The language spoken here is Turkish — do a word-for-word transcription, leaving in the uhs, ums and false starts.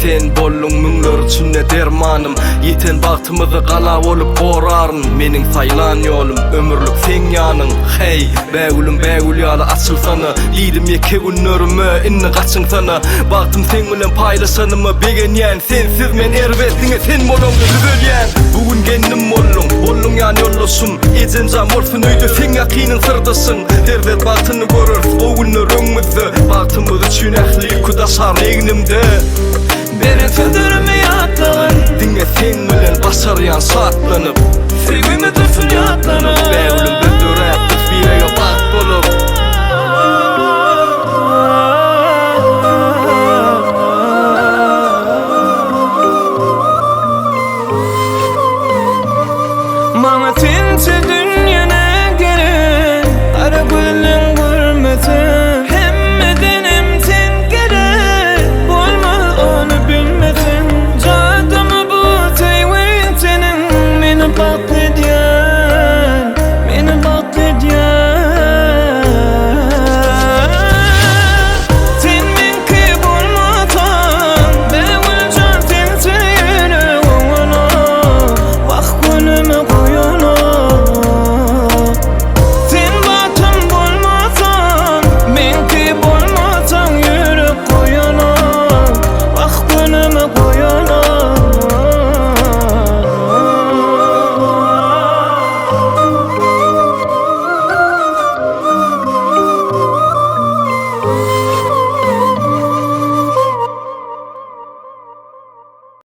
sen bollun müňler üçine dermanım. Yeten bagtymyzy gala bolup goraryn. Meniň saýlan ýolum ömürlük sen ýanyň. Hey bägülüm bägül ýaly açylsana, diýdim ýeke günlerime inni gaçyň sana. Bagtym sen bilen paýlaşanymy begenýän, sensiz men erwetdiňe sen bolňy düzelýän. Bugün gendim bollun, bollun ýany ýollaşym. Ejenjam bolsun öýde sen ýakynyň sırdasyň. Derwet bagtyny görür, o günler öňmizde. Bagtymyz üçin ähli kudaşar egnimde. Beni tüldürme ýatlagan, diňe sen bilen başarýan satlanyp. Sevgimi dursun ýatlanyp, bägülüm böldürät bir bak bolup. Maňa tinçe